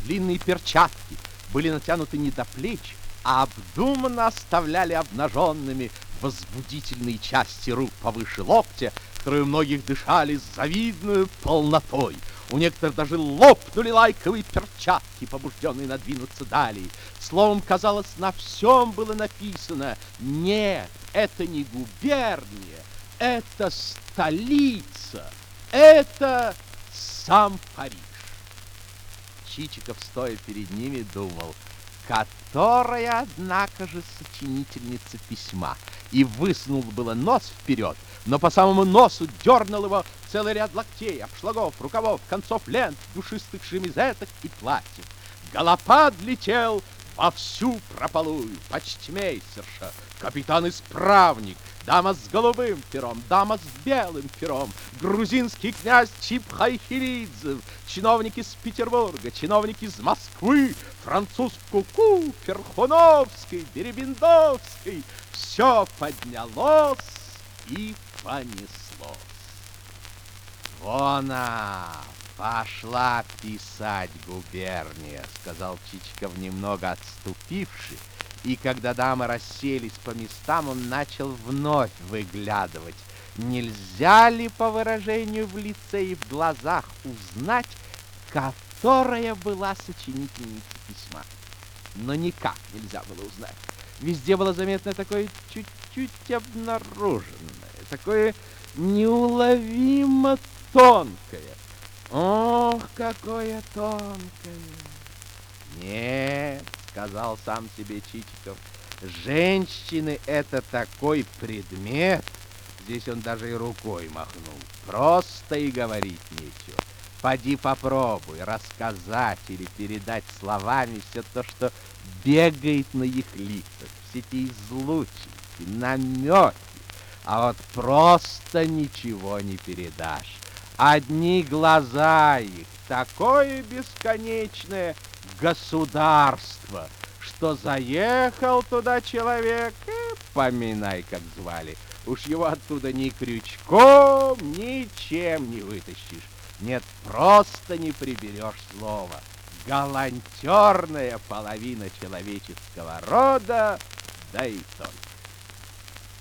Длинные перчатки были натянуты не до плеч, а обдуманно оставляли обнаженными возбудительные части рук повыше локтя, которые у многих дышали с завидной полнотой. У некоторых даже лопнули лайковые перчатки, побужденные надвинуться далее. Словом, казалось, на всем было написано: нет, это не губерния, это столица, это сам Париж. Чичиков, стоя перед ними, думал, которая, однако же, сочинительница письма, и высунул было нос вперед, но по самому носу дернул его целый ряд локтей, обшлагов, рукавов, концов лент, душистых шемизеток и платьев. Голопад летел во всю прополую: почтмейстерша, капитан-исправник, дама с голубым пером, дама с белым пером, грузинский князь Чипхайхилидзе, чиновник из Петербурга, чиновник из Москвы, француз Куку, Перхуновский, Дерибендовский. Все поднялось и понеслось. Вон она пошла писать губерния, сказал Чичиков, немного отступивший, и когда дамы расселись по местам, он начал вновь выглядывать. Нельзя ли по выражению в лице и в глазах узнать, которая была сочинительница письма? Но никак нельзя было узнать. Везде было заметно такое чуть-чуть обнаруженное, такое неуловимо тонкое. Ох, какое тонкое! Нет, сказал сам себе Чичиков, женщины — это такой предмет. Здесь он даже и рукой махнул. Просто и говорить нечего. Поди попробуй рассказать или передать словами все то, что бегает на их лицах, все эти излучинки, намеки. А вот просто ничего не передашь. Одни глаза их такое бесконечное государство, что заехал туда человек, и поминай, как звали. Уж его оттуда ни крючком, ничем не вытащишь. Нет, просто не приберешь слова. Галантерная половина человеческого рода, да и только.